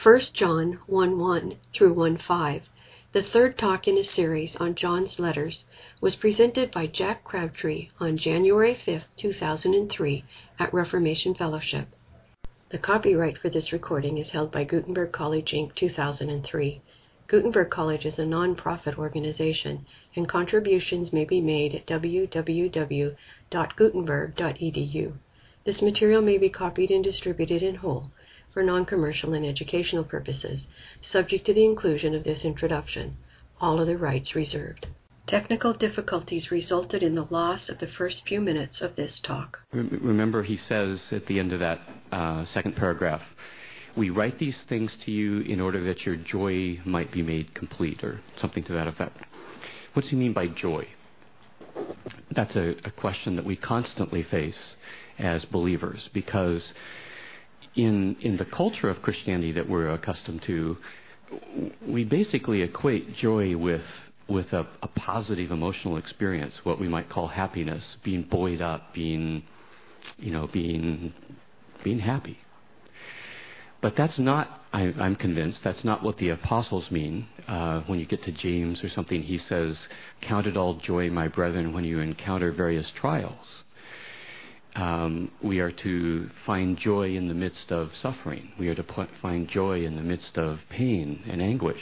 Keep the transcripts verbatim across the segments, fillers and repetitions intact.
First John one one through one five, the third talk in a series on John's letters, was presented by Jack Crabtree on January fifth, two thousand three at Reformation Fellowship. The copyright for this recording is held by Gutenberg College, Incorporated two thousand three. Gutenberg College is a non-profit organization, and contributions may be made at w w w dot gutenberg dot e d u. This material may be copied and distributed in whole for non-commercial and educational purposes, subject to the inclusion of this introduction. All other rights reserved. Technical difficulties resulted in the loss of the first few minutes of this talk. Remember, he says at the end of that uh, second paragraph, we write these things to you in order that your joy might be made complete, or something to that effect. What does he mean by joy? That's a, a question that we constantly face as believers, because in in the culture of Christianity that we're accustomed to, we basically equate joy with with a, a positive emotional experience, what we might call happiness, being buoyed up, being, you know, being being happy. But that's not, I, I'm convinced, that's not what the apostles mean. Uh, when you get to James or something, he says, "Count it all joy, my brethren, when you encounter various trials." Um, we are to find joy in the midst of suffering. We are to p- find joy in the midst of pain and anguish.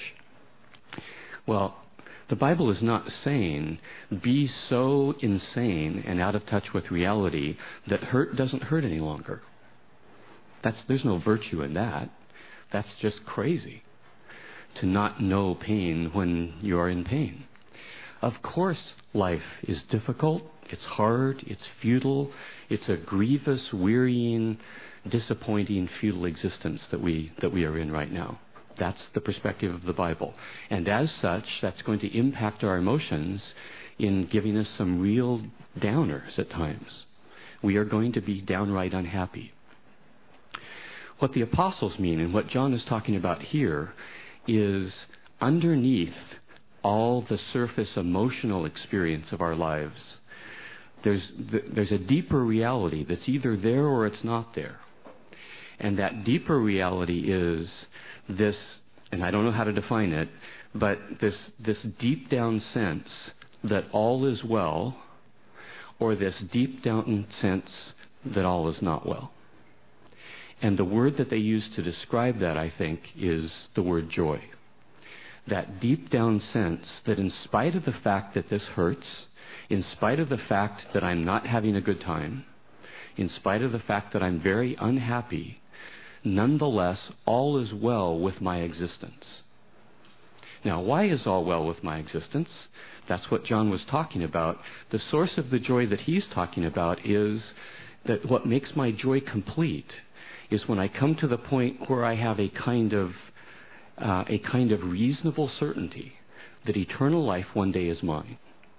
Well, the Bible is not saying be so insane and out of touch with reality that hurt doesn't hurt any longer. That's, there's no virtue in that. That's just crazy to not know pain when you are in pain. Of course, life is difficult. It's hard. It's futile. It's a grievous, wearying, disappointing, futile existence that we that we are in right now. That's the perspective of the Bible. And as such, that's going to impact our emotions in giving us some real downers at times. We are going to be downright unhappy. What the apostles mean and what John is talking about here is underneath all the surface emotional experience of our lives, there's there's a deeper reality that's either there or it's not there. And that deeper reality is this, and I don't know how to define it, but this this deep down sense that all is well, or this deep down sense that all is not well. And the word that they use to describe that, I think, is the word joy. That deep down sense that in spite of the fact that this hurts, in spite of the fact that I'm not having a good time, in spite of the fact that I'm very unhappy, nonetheless, all is well with my existence. Now, why is all well with my existence? That's what John was talking about. The source of the joy that he's talking about is that what makes my joy complete is when I come to the point where I have a kind of uh, a kind of reasonable certainty that eternal life one day is mine.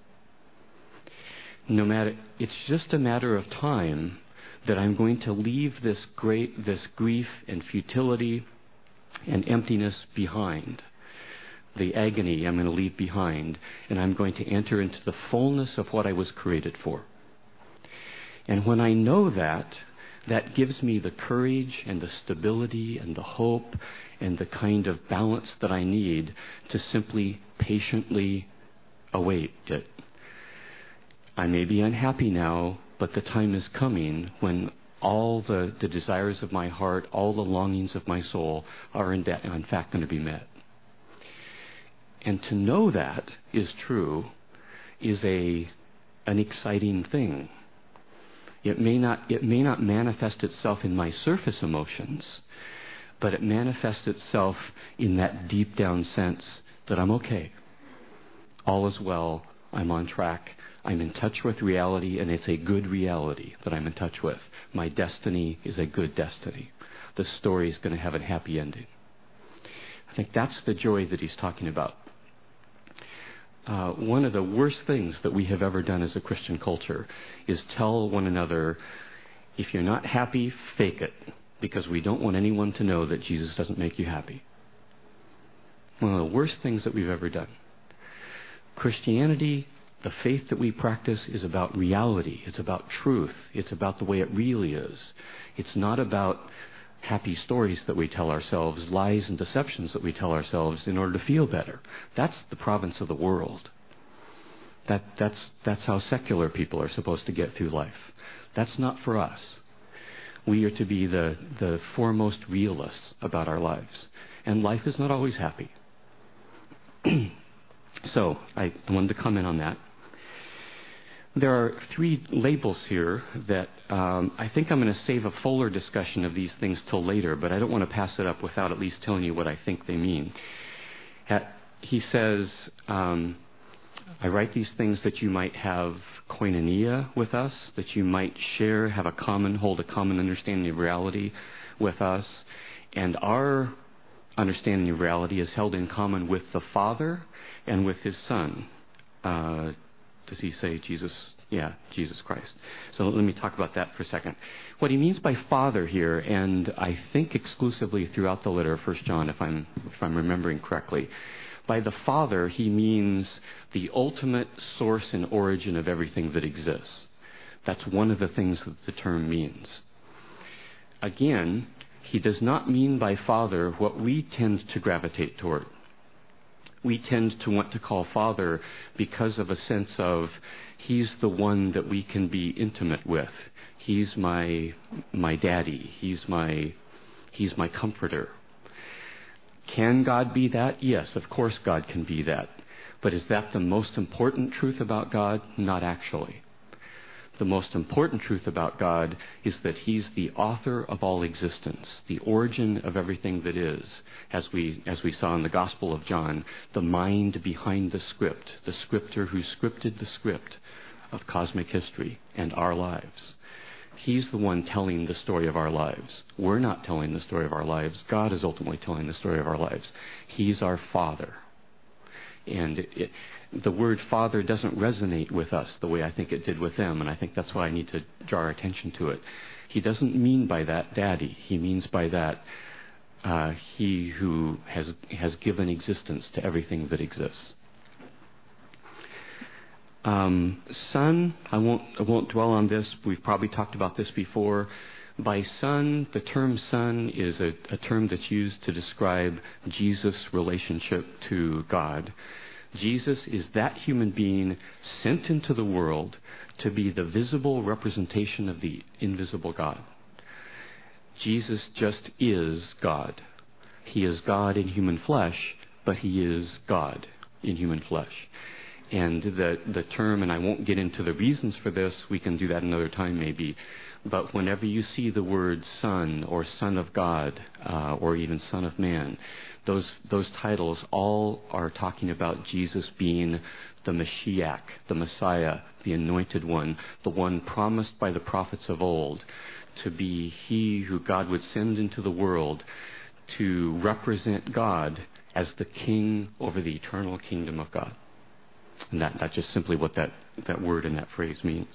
No matter, it's just a matter of time that I'm going to leave this great, this grief and futility and emptiness behind. The agony I'm going to leave behind, and I'm going to enter into the fullness of what I was created for. And when I know that, that gives me the courage and the stability and the hope and the kind of balance that I need to simply patiently await it. I may be unhappy now, but the time is coming when all the, the desires of my heart, all the longings of my soul are in, de- in fact going to be met. And to know that is true is a an exciting thing. It may not it may not manifest itself in my surface emotions, but it manifests itself in that deep down sense that I'm okay. All is well. I'm on track. I'm in touch with reality, and it's a good reality that I'm in touch with. My destiny is a good destiny. The story is going to have a happy ending. I think that's the joy that he's talking about. Uh, one of the worst things that we have ever done as a Christian culture is tell one another, if you're not happy, fake it, because we don't want anyone to know that Jesus doesn't make you happy. One of the worst things that we've ever done. Christianity, the faith that we practice, is about reality. It's about truth. It's about the way it really is. It's not about happy stories that we tell ourselves, lies and deceptions that we tell ourselves in order to feel better. That's the province of the world. That, that's, that's how secular people are supposed to get through life. That's not for us. We are to be the, the foremost realists about our lives. And life is not always happy. So, I wanted to comment on that. There are three labels here that um, I think I'm going to save a fuller discussion of these things till later, but I don't want to pass it up without at least telling you what I think they mean. At, he says, um, I write these things that you might have koinonia with us, that you might share, have a common, hold a common understanding of reality with us. And our understanding of reality is held in common with the Father and with His Son. Uh, does he say Jesus? Yeah, Jesus Christ. So let me talk about that for a second. What he means by Father here, and I think exclusively throughout the letter of First John, if I'm if I'm remembering correctly, by the Father he means the ultimate source and origin of everything that exists. That's one of the things that the term means. Again, he does not mean by Father what we tend to gravitate toward. We tend to want to call Father because of a sense of He's the one that we can be intimate with. He's my my daddy. He's my He's my comforter. Can God be that? Yes, of course God can be that. But is that the most important truth about God? Not actually. The most important truth about God is that He's the author of all existence, the origin of everything that is. As we as we saw in the Gospel of John, the mind behind the script, the scripter who scripted the script of cosmic history and our lives. He's the one telling the story of our lives. We're not telling the story of our lives. God is ultimately telling the story of our lives. He's our Father. And it, it, the word Father doesn't resonate with us the way I think it did with them, and I think that's why I need to draw our attention to it. He doesn't mean by that Daddy. He means by that uh, He who has has given existence to everything that exists. Um, son, I won't I won't dwell on this. We've probably talked about this before. By son, the term son is a, a term that's used to describe Jesus' relationship to God. Jesus is that human being sent into the world to be the visible representation of the invisible God. Jesus just is God. He is God in human flesh, but He is God in human flesh. And the the term, and I won't get into the reasons for this, we can do that another time maybe, but whenever you see the word Son or Son of God uh, or even Son of Man, those those titles all are talking about Jesus being the Mashiach, the Messiah, the Anointed One, the one promised by the prophets of old to be He who God would send into the world to represent God as the King over the eternal kingdom of God. And that, that's just simply what that, that word and that phrase means.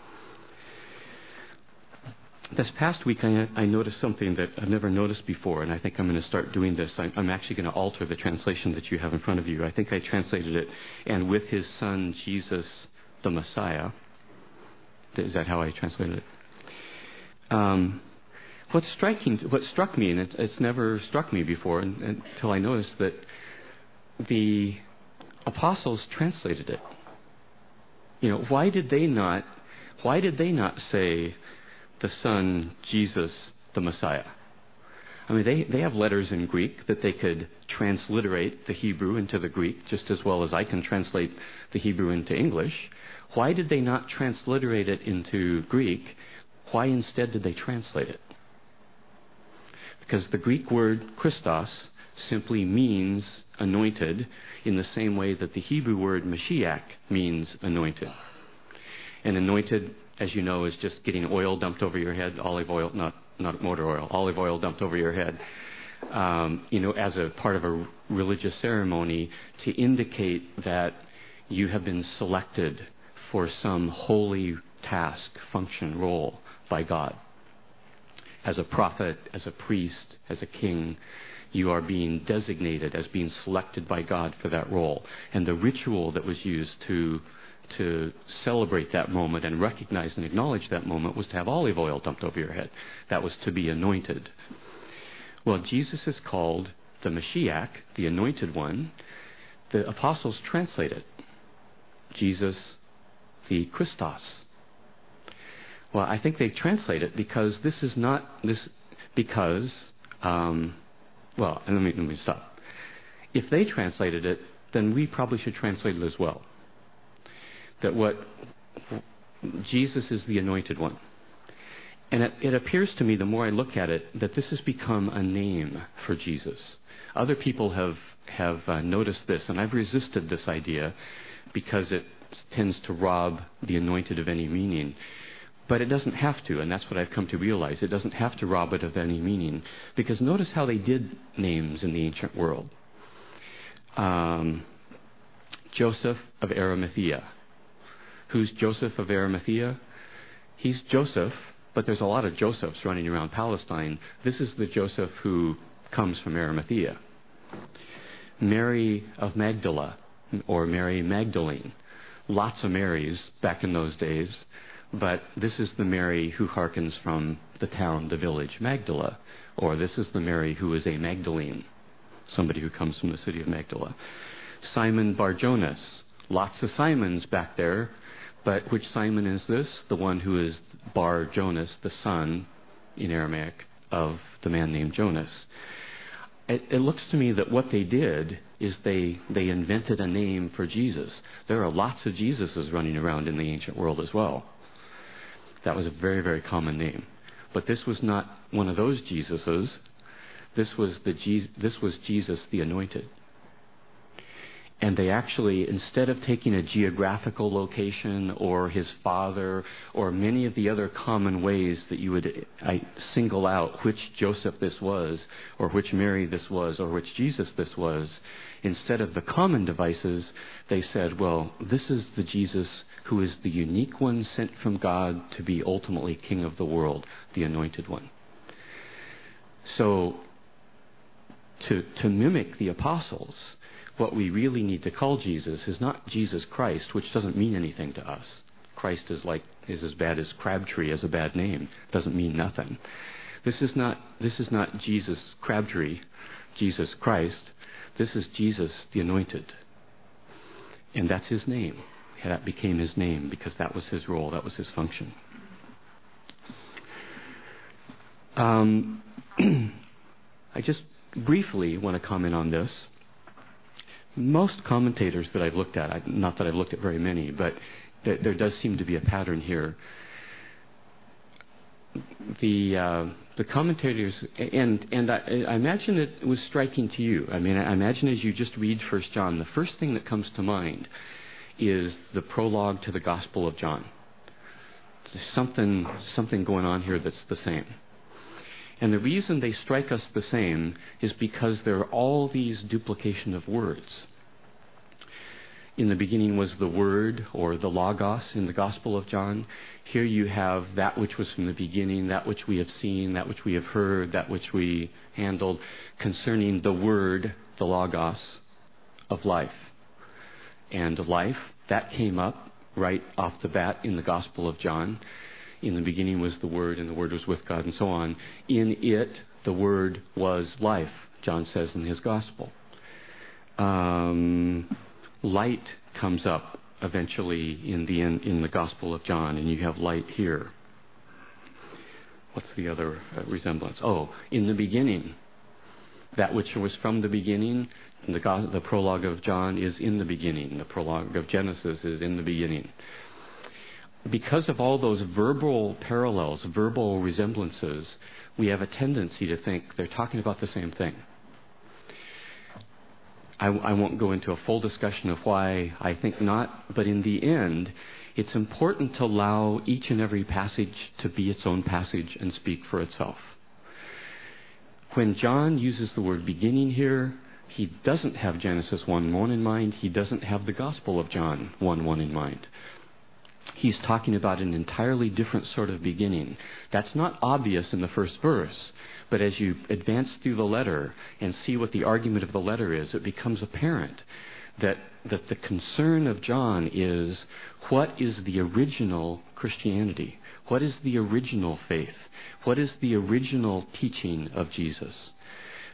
This past week, I, I noticed something that I've never noticed before, and I think I'm going to start doing this. I, I'm actually going to alter the translation that you have in front of you. I think I translated it, and with His Son, Jesus, the Messiah. Is that how I translated it? Um, what's striking, what struck me, and it, it's never struck me before and, until I noticed that the apostles translated it. You know, why did they not, why did they not say the Son, Jesus, the Messiah? I mean, they, they have letters in Greek that they could transliterate the Hebrew into the Greek just as well as I can translate the Hebrew into English. Why did they not transliterate it into Greek? Why instead did they translate it? Because the Greek word Christos simply means anointed in the same way that the Hebrew word Mashiach means anointed. And anointed, as you know, is just getting oil dumped over your head, olive oil, not not motor oil, olive oil dumped over your head, um, you know, as a part of a religious ceremony to indicate that you have been selected for some holy task, function, role by God. As a prophet, as a priest, as a king, you are being designated as being selected by God for that role. And the ritual that was used to to celebrate that moment and recognize and acknowledge that moment was to have olive oil dumped over your head. That was to be anointed. Well, Jesus is called the Mashiach, the Anointed One. The apostles translate it, Jesus the Christos. Well, I think they translate it because this is not this because um, well, let me let me stop. If they translated it, then we probably should translate it as well. That what Jesus is the Anointed One. And it, it appears to me, the more I look at it, that this has become a name for Jesus. Other people have, have uh, noticed this, and I've resisted this idea because it tends to rob the anointed of any meaning. But it doesn't have to, and that's what I've come to realize. It doesn't have to rob it of any meaning. Because notice how they did names in the ancient world. Um, Joseph of Arimathea. Who's Joseph of Arimathea? He's Joseph, but there's a lot of Josephs running around Palestine. This is the Joseph who comes from Arimathea. Mary of Magdala, or Mary Magdalene. Lots of Marys back in those days, but this is the Mary who hearkens from the town, the village, Magdala. Or this is the Mary who is a Magdalene, somebody who comes from the city of Magdala. Simon Bar-Jonas. Lots of Simons back there, but which Simon is this? The one who is Bar-Jonas, the son, in Aramaic, of the man named Jonas. It, it looks to me that what they did is they, they invented a name for Jesus. There are lots of Jesuses running around in the ancient world as well. That was a very, very common name. But this was not one of those Jesuses. This was, the Je- this was Jesus the Anointed. And they actually, instead of taking a geographical location or his father or many of the other common ways that you would I, single out which Joseph this was or which Mary this was or which Jesus this was, instead of the common devices, they said, well, this is the Jesus who is the unique one sent from God to be ultimately King of the world, the Anointed One. So, to, to mimic the apostles, what we really need to call Jesus is not Jesus Christ, which doesn't mean anything to us. Christ is like is as bad as Crabtree as a bad name. Doesn't mean nothing. This is not this is not Jesus Crabtree, Jesus Christ. This is Jesus the Anointed. And that's his name. That became his name because that was his role, that was his function. Um, I just briefly want to comment on this. Most commentators that I've looked at, I, not that I've looked at very many, but th- there does seem to be a pattern here. The uh, the commentators, and and I, I imagine it was striking to you. I mean, I imagine as you just read First John, the first thing that comes to mind is the prologue to the Gospel of John. There's something something going on here that's the same. And the reason they strike us the same is because there are all these duplication of words. In the beginning was the Word, or the Logos, in the Gospel of John. Here you have that which was from the beginning, that which we have seen, that which we have heard, that which we handled, concerning the Word, the Logos, of life. And life, that came up right off the bat in the Gospel of John. In the beginning was the Word, and the Word was with God, and so on. In it, the Word was life, John says in his Gospel. Um, light comes up eventually in the in, in the Gospel of John, and you have light here. What's the other uh, resemblance? Oh, in the beginning. That which was from the beginning, the, go- the prologue of John is in the beginning. The prologue of Genesis is in the beginning. Because of all those verbal parallels, verbal resemblances, we have a tendency to think they're talking about the same thing. I, I won't go into a full discussion of why I think not, but in the end, it's important to allow each and every passage to be its own passage and speak for itself. When John uses the word beginning here, he doesn't have Genesis one one in mind. He doesn't have the Gospel of John one one in mind. He's talking about an entirely different sort of beginning. That's not obvious in the first verse, but as you advance through the letter and see what the argument of the letter is, it becomes apparent that, that the concern of John is, what is the original Christianity? What is the original faith? What is the original teaching of Jesus?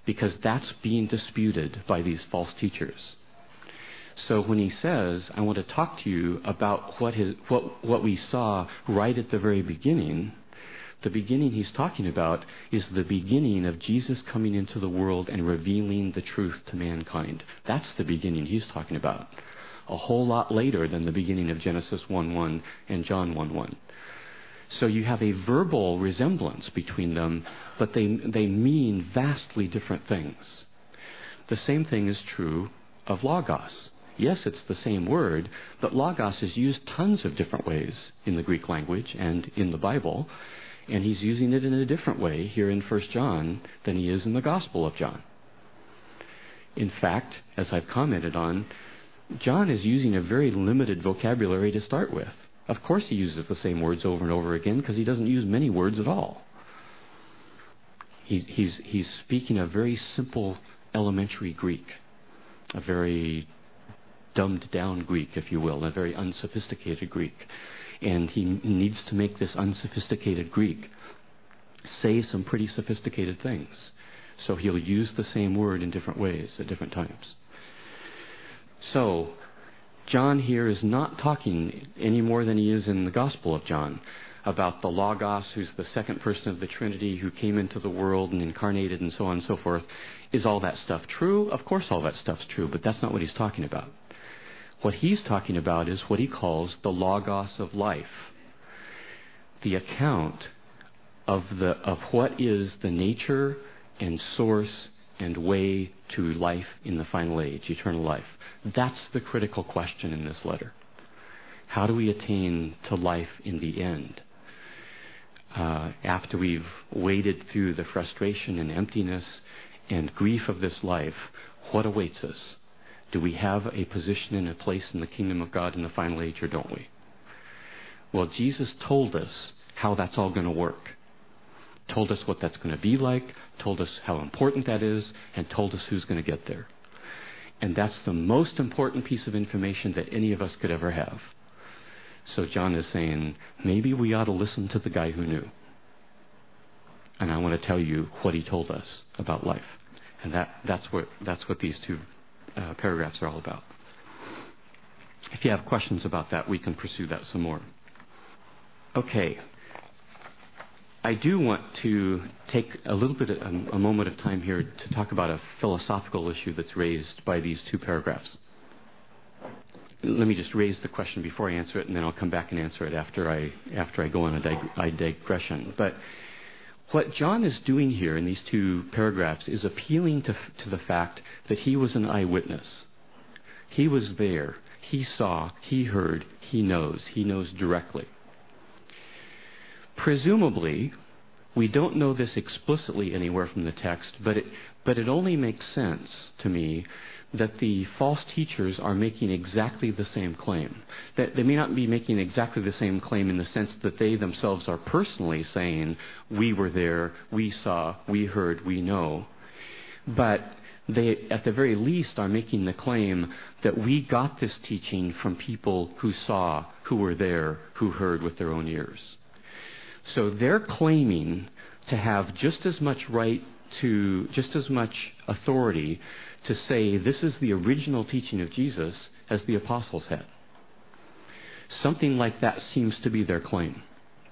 because that's being disputed by these false teachers. So when he says, I want to talk to you about what his, what, what we saw right at the very beginning, the beginning he's talking about is the beginning of Jesus coming into the world and revealing the truth to mankind. That's the beginning he's talking about. A whole lot later than the beginning of Genesis one one and John one one. So you have a verbal resemblance between them, but they, they mean vastly different things. The same thing is true of logos. Yes, it's the same word, but logos is used tons of different ways in the Greek language and in the Bible, and he's using it in a different way here in First John than he is in the Gospel of John. In fact, as I've commented on, John is using a very limited vocabulary to start with. Of course he uses the same words over and over again because he doesn't use many words at all. He, he's, he's speaking a very simple, elementary Greek, a very dumbed down Greek, if you will, a very unsophisticated Greek. And he needs to make this unsophisticated Greek say some pretty sophisticated things. So he'll use the same word in different ways at different times. So John here is not talking any more than he is in the Gospel of John about the Logos, who's the second person of the Trinity, who came into the world and incarnated and so on and so forth. Is all that stuff true? Of course all that stuff's true, but that's not what he's talking about. What he's talking about is what he calls the Logos of life, the account of the of what is the nature and source and way to life in the final age, eternal life. That's the critical question in this letter. How do we attain to life in the end? Uh, after we've waded through the frustration and emptiness and grief of this life, what awaits us? Do we have a position and a place in the kingdom of God in the final age, or don't we? Well, Jesus told us how that's all going to work. Told us what that's going to be like, told us how important that is, and told us who's going to get there. And that's the most important piece of information that any of us could ever have. So John is saying, maybe we ought to listen to the guy who knew. And I want to tell you what he told us about life. And that, that's what that's what these two uh, paragraphs are all about. If you have questions about that, we can pursue that some more. Okay. I do want to take a little bit, of, a, a moment of time here to talk about a philosophical issue that's raised by these two paragraphs. Let me just raise the question before I answer it, and then I'll come back and answer it after I after I go on a, dig- a digression. But what John is doing here in these two paragraphs is appealing to to the fact that he was an eyewitness. He was there. He saw. He heard. He knows. He knows directly. Presumably, we don't know this explicitly anywhere from the text, but it, but it only makes sense to me that the false teachers are making exactly the same claim. That they may not be making exactly the same claim in the sense that they themselves are personally saying, we were there, we saw, we heard, we know. But they, at the very least, are making the claim that we got this teaching from people who saw, who were there, who heard with their own ears. So they're claiming to have just as much right to, just as much authority to say this is the original teaching of Jesus as the apostles had. Something like that seems to be their claim.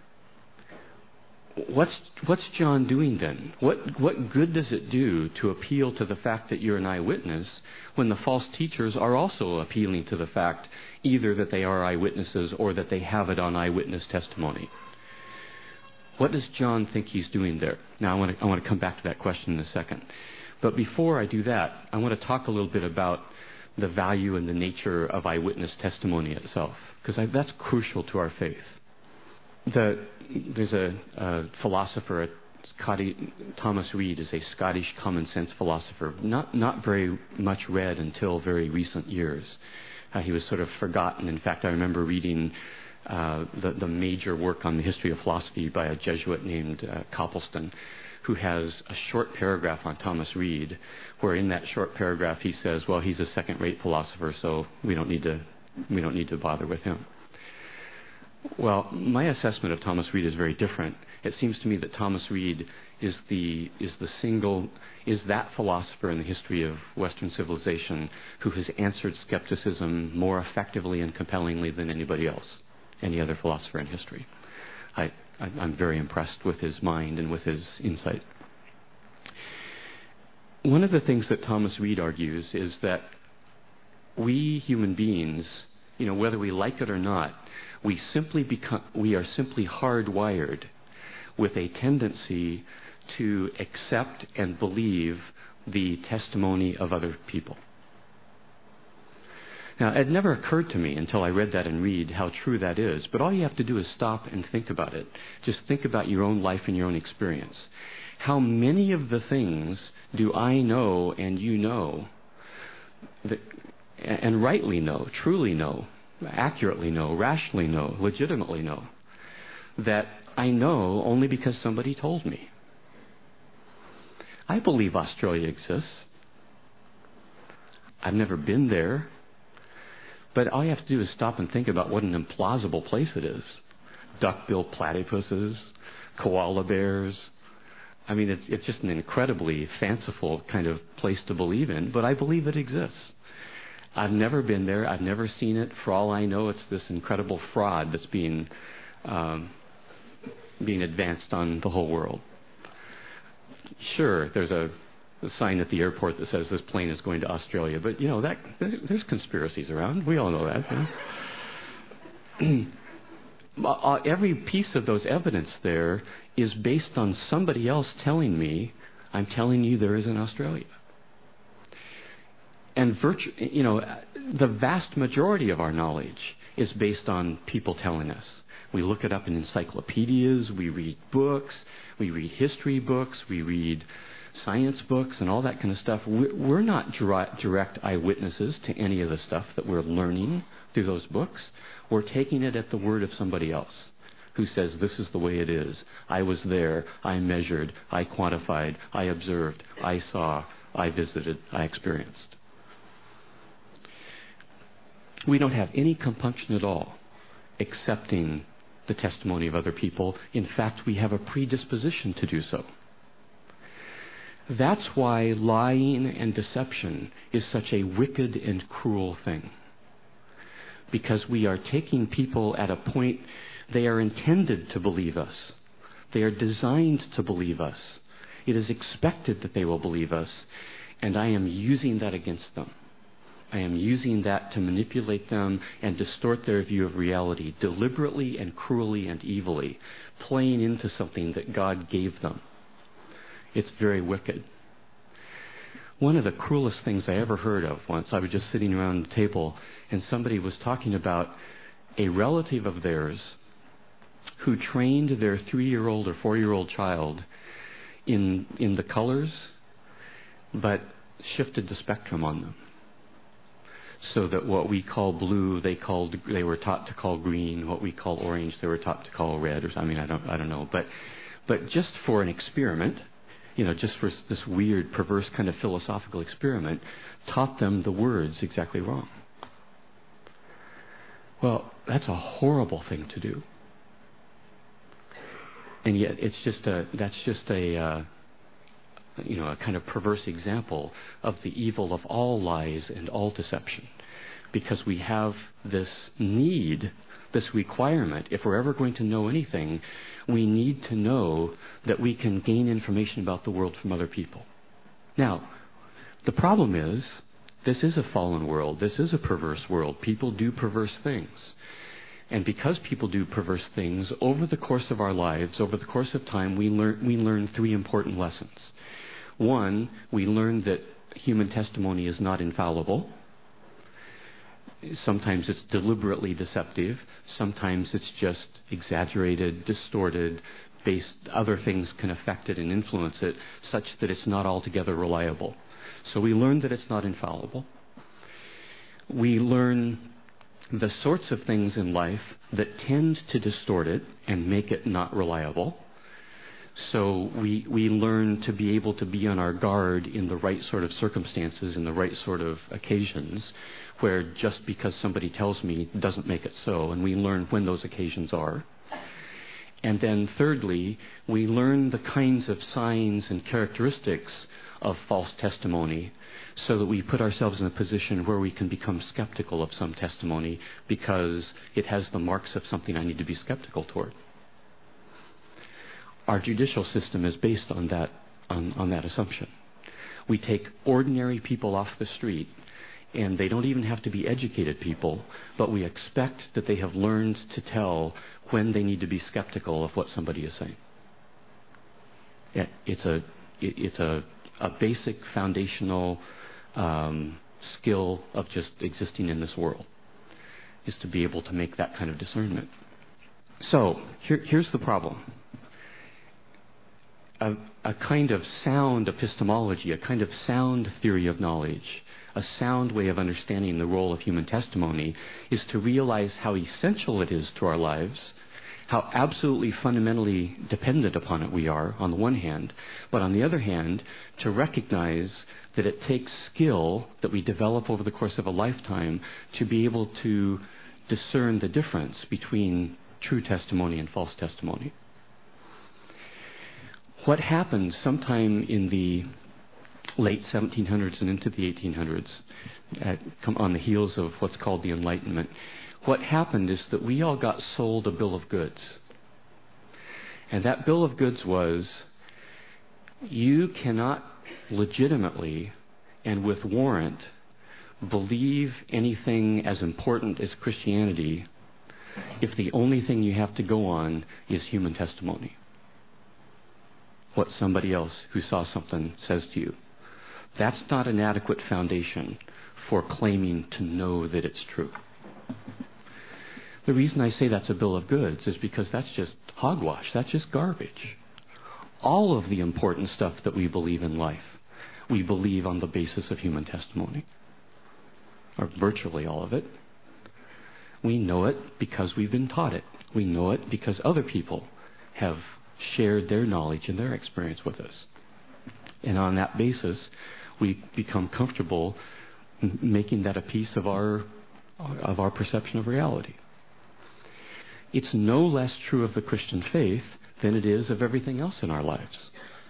What's, what's John doing then? What, what good does it do to appeal to the fact that you're an eyewitness when the false teachers are also appealing to the fact either that they are eyewitnesses or that they have it on eyewitness testimony? What does John think he's doing there? Now, I want to I want to come back to that question in a second. But before I do that, I want to talk a little bit about the value and the nature of eyewitness testimony itself, because that's crucial to our faith. The, there's a, a philosopher, a Scotty, Thomas Reid is a Scottish common sense philosopher, not, not very much read until very recent years. Uh, he was sort of forgotten. In fact, I remember reading Uh, the, the major work on the history of philosophy by a Jesuit named uh, Copleston, who has a short paragraph on Thomas Reid, where in that short paragraph he says, well, he's a second-rate philosopher, so we don't need to we don't need to bother with him. Well, my assessment of Thomas Reid is very different. It seems to me that Thomas Reid is the is the single is that philosopher in the history of Western civilization who has answered skepticism more effectively and compellingly than anybody else, any other philosopher in history. I, I I'm very impressed with his mind and with his insight. One of the things that Thomas Reid argues is that we human beings, you know, whether we like it or not, we simply become we are simply hardwired with a tendency to accept and believe the testimony of other people. Now, it never occurred to me until I read that in Reid how true that is, but all you have to do is stop and think about it. Just think about your own life and your own experience. How many of the things do I know and you know, that, and rightly know, truly know, accurately know, rationally know, legitimately know, that I know only because somebody told me? I believe Australia exists. I've never been there. But all you have to do is stop and think about what an implausible place it is. Duck-billed platypuses, koala bears. I mean, it's, it's just an incredibly fanciful kind of place to believe in, but I believe it exists. I've never been there. I've never seen it. For all I know, it's this incredible fraud that's being um, being advanced on the whole world. Sure, there's a, a sign at the airport that says this plane is going to Australia, but you know that there's conspiracies around. We all know that. You know? uh, every piece of those evidence there is based on somebody else telling me, I'm telling you there is an Australia. And virtu- you know, the vast majority of our knowledge is based on people telling us. We look it up in encyclopedias, we read books, we read history books, we read science books and all that kind of stuff. We're not direct eyewitnesses to any of the stuff that we're learning through those books. We're taking it at the word of somebody else who says this is the way it is. I was there, I measured, I quantified, I observed, I saw, I visited, I experienced. We don't have any compunction at all accepting the testimony of other people. In fact, we have a predisposition to do so. That's why lying and deception is such a wicked and cruel thing. Because we are taking people at a point they are intended to believe us. They are designed to believe us. It is expected that they will believe us, and I am using that against them. I am using that to manipulate them and distort their view of reality deliberately and cruelly and evilly, playing into something that God gave them. It's very wicked. One of the cruelest things I ever heard of once, I was just sitting around the table and somebody was talking about a relative of theirs who trained their three-year-old or four-year-old child in, in the colors, but shifted the spectrum on them. So that what we call blue, they called they were taught to call green. What we call orange, they were taught to call red. Or I mean, I don't I don't know. But but just for an experiment, you know, just for this weird, perverse kind of philosophical experiment, taught them the words exactly wrong. Well, that's a horrible thing to do. And yet, it's just a that's just a uh, you know, a kind of perverse example of the evil of all lies and all deception. Because we have this need, this requirement, if we're ever going to know anything, we need to know that we can gain information about the world from other people. Now, the problem is, this is a fallen world. This is a perverse world. People do perverse things. And because people do perverse things, over the course of our lives, over the course of time, we learn we learn three important lessons. One, we learn that human testimony is not infallible. Sometimes it's deliberately deceptive. Sometimes it's just exaggerated, distorted, based, other things can affect it and influence it, such that it's not altogether reliable. So we learn that it's not infallible. We learn the sorts of things in life that tend to distort it and make it not reliable. So we we learn to be able to be on our guard in the right sort of circumstances, in the right sort of occasions, where just because somebody tells me doesn't make it so, and we learn when those occasions are. And then thirdly, we learn the kinds of signs and characteristics of false testimony so that we put ourselves in a position where we can become skeptical of some testimony because it has the marks of something I need to be skeptical toward. Our judicial system is based on that, on, on that assumption. We take ordinary people off the street, and they don't even have to be educated people, but we expect that they have learned to tell when they need to be skeptical of what somebody is saying. It's a, it's a, a basic foundational um, skill of just existing in this world, is to be able to make that kind of discernment. So here, here's the problem. A, a kind of sound epistemology, a kind of sound theory of knowledge, a sound way of understanding the role of human testimony is to realize how essential it is to our lives, how absolutely fundamentally dependent upon it we are, on the one hand, but on the other hand, to recognize that it takes skill that we develop over the course of a lifetime to be able to discern the difference between true testimony and false testimony. What happened sometime in the late seventeen hundreds and into the eighteen hundreds, at, on the heels of what's called the Enlightenment, what happened is that we all got sold a bill of goods. And that bill of goods was, you cannot legitimately and with warrant believe anything as important as Christianity if the only thing you have to go on is human testimony. What somebody else who saw something says to you. That's not an adequate foundation for claiming to know that it's true. The reason I say that's a bill of goods is because that's just hogwash. That's just garbage. All of the important stuff that we believe in life, we believe on the basis of human testimony. Or virtually all of it. We know it because we've been taught it. We know it because other people have shared their knowledge and their experience with us. And on that basis, we become comfortable making that a piece of our of our perception of reality. It's no less true of the Christian faith than it is of everything else in our lives.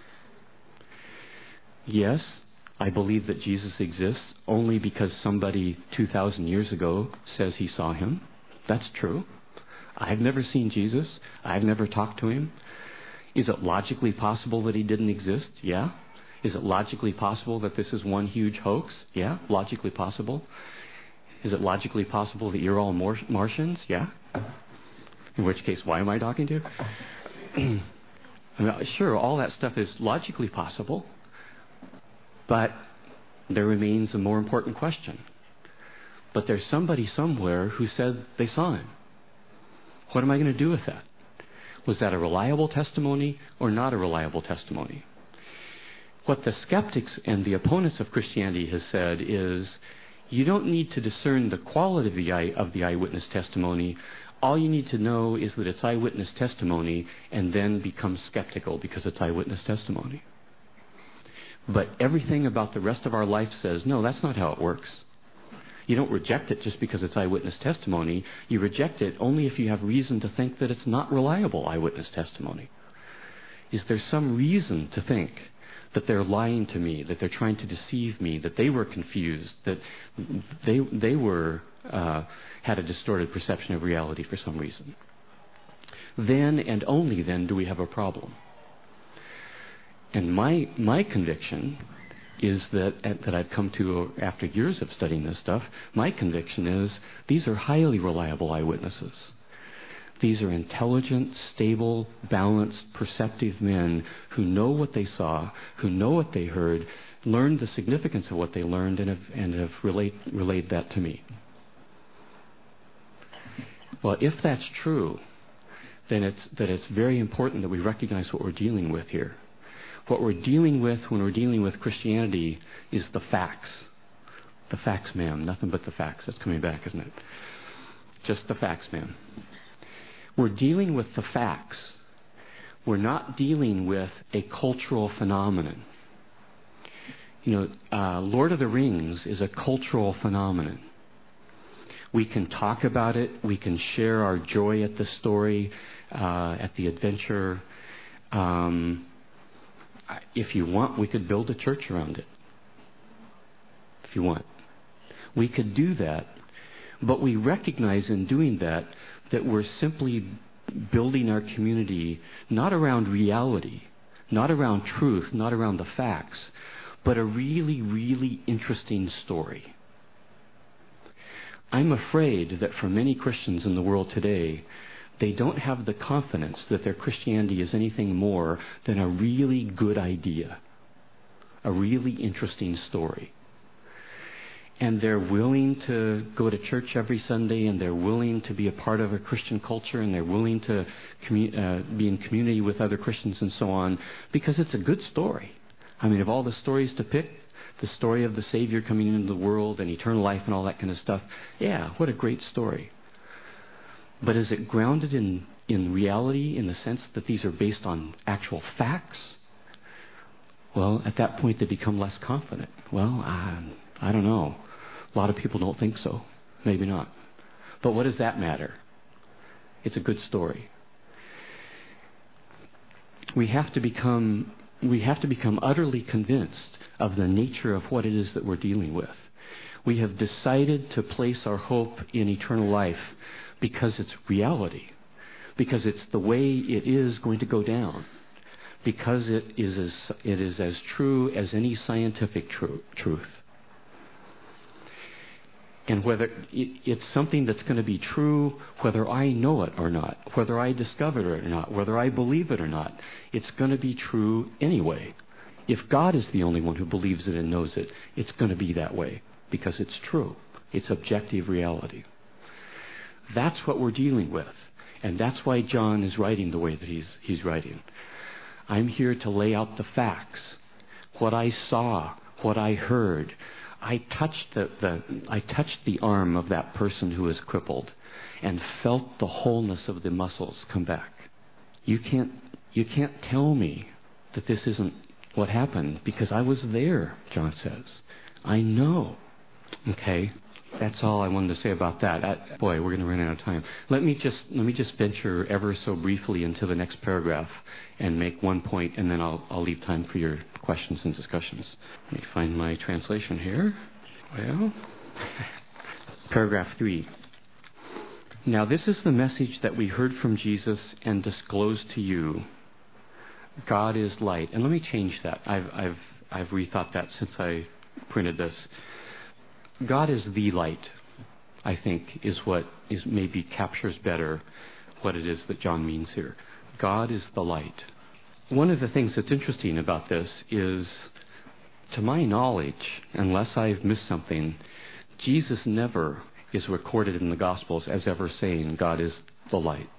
Yes, I believe that Jesus exists only because somebody two thousand years ago says he saw him. That's true. I've never seen Jesus. I've never talked to him. Is it logically possible that he didn't exist? Yeah. Is it logically possible that this is one huge hoax? Yeah, logically possible. Is it logically possible that you're all Mar- Martians? Yeah. In which case, why am I talking to you? I mean, sure, all that stuff is logically possible, but there remains a more important question. But there's somebody somewhere who said they saw him. What am I going to do with that? Was that a reliable testimony or not a reliable testimony? What the skeptics and the opponents of Christianity has said is, you don't need to discern the quality of the, eye, of the eyewitness testimony. All you need to know is that it's eyewitness testimony, and then become skeptical because it's eyewitness testimony. But everything about the rest of our life says, no, that's not how it works. You don't reject it just because it's eyewitness testimony. You reject it only if you have reason to think that it's not reliable eyewitness testimony. Is there some reason to think that they're lying to me, that they're trying to deceive me, that they were confused, that they they were uh, had a distorted perception of reality for some reason? Then and only then do we have a problem. And my my conviction is that that I've come to after years of studying this stuff, my conviction is these are highly reliable eyewitnesses. These are intelligent, stable, balanced, perceptive men who know what they saw, who know what they heard, learned the significance of what they learned, and have, and have relate, relayed that to me. Well, if that's true, then it's that it's very important that we recognize what we're dealing with here. What we're dealing with when we're dealing with Christianity is the facts. The facts, ma'am. Nothing but the facts. That's coming back, isn't it? Just the facts, ma'am. We're dealing with the facts. We're not dealing with a cultural phenomenon. You know, uh, Lord of the Rings is a cultural phenomenon. We can talk about it. We can share our joy at the story. uh, at the adventure. Um, if you want, we could build a church around it. If you want. We could do that, but we recognize in doing that that we're simply building our community not around reality, not around truth, not around the facts, but a really, really interesting story. I'm afraid that for many Christians in the world today, they don't have the confidence that their Christianity is anything more than a really good idea, a really interesting story. And they're willing to go to church every Sunday, and they're willing to be a part of a Christian culture, and they're willing to commu- uh, be in community with other Christians and so on, because it's a good story. I mean, of all the stories to pick, the story of the Savior coming into the world and eternal life and all that kind of stuff, yeah, what a great story. But is it grounded in, in reality in the sense that these are based on actual facts? Well, at that point they become less confident. Well, I, I don't know. A lot of people don't think so. Maybe not. But what does that matter? It's a good story. We have to become we have to become utterly convinced of the nature of what it is that we're dealing with. We have decided to place our hope in eternal life because it's reality, because it's the way it is going to go down, because it is as, it is as true as any scientific tru- truth. And whether it, it's something that's going to be true, whether I know it or not, whether I discover it or not, whether I believe it or not, it's going to be true anyway. If God is the only one who believes it and knows it, it's going to be that way because it's true. It's objective reality. That's what we're dealing with. And that's why John is writing the way that he's, he's writing. I'm here to lay out the facts, what I saw, what I heard. I touched the, the I touched the arm of that person who was crippled and felt the wholeness of the muscles come back. You can't you can't tell me that this isn't what happened because I was there, John says. I know. Okay, that's all I wanted to say about that. I, boy, we're going to run out of time. Let me just let me just venture ever so briefly into the next paragraph and make one point, and then I'll I'll leave time for your questions and discussions. Let me find my translation here. Well, paragraph three. Now this is the message that we heard from Jesus and disclosed to you. God is light. And let me change that. I've I've I've rethought that since I printed this. God is the light, I think, is what is maybe captures better what it is that John means here. God is the light. One of the things that's interesting about this is, to my knowledge, unless I've missed something, Jesus never is recorded in the Gospels as ever saying God is the light.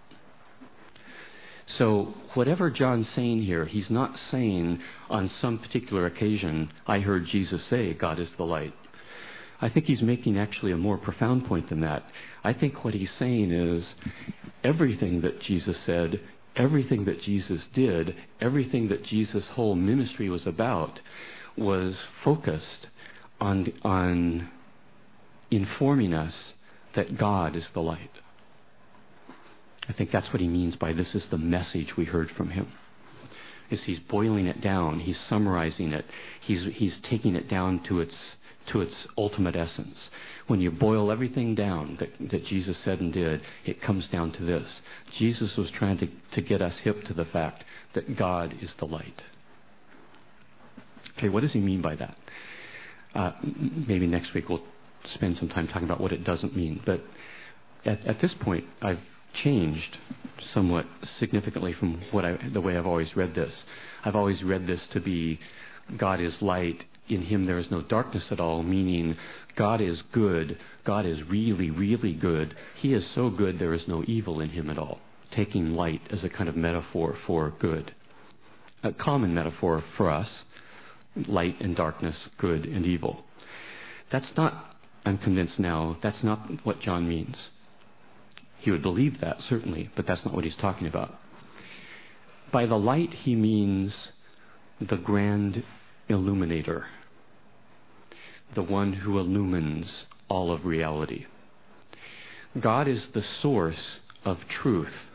So whatever John's saying here, he's not saying on some particular occasion, I heard Jesus say God is the light. I think he's making actually a more profound point than that. I think what he's saying is everything that Jesus said, everything that Jesus did, everything that Jesus' whole ministry was about was focused on, on informing us that God is the light. I think that's what he means by this is the message we heard from him. Is he's boiling it down, he's summarizing it, he's he's taking it down to its to its ultimate essence. When you boil everything down that, that Jesus said and did, it comes down to this. Jesus was trying to, to get us hip to the fact that God is the light. Okay, what does he mean by that? Uh, maybe next week we'll spend some time talking about what it doesn't mean. But at, at this point, I've changed somewhat significantly from what I, the way I've always read this. I've always read this to be God is light. In him there is no darkness at all, meaning God is good. God is really, really good. He is so good there is no evil in him at all. Taking light as a kind of metaphor for good. A common metaphor for us, light and darkness, good and evil. That's not, I'm convinced now, that's not what John means. He would believe that, certainly, but that's not what he's talking about. By the light, he means the grand illuminator, the one who illumines all of reality. God is the source of truth,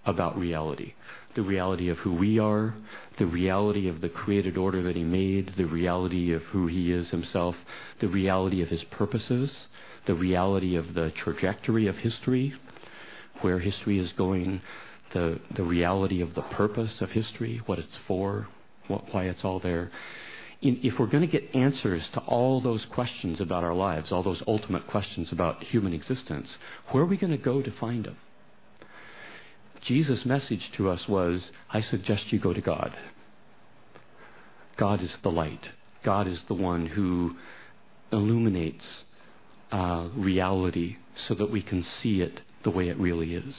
about reality. The reality of who we are, the reality of the created order that he made, the reality of who he is himself, the reality of his purposes, the reality of the trajectory of history, where history is going, the, the reality of the purpose of history, what it's for, what, why it's all there. In, if we're going to get answers to all those questions about our lives, all those ultimate questions about human existence, where are we going to go to find them? Jesus' message to us was, I suggest you go to God. God is the light. God is the one who illuminates uh, reality so that we can see it the way it really is.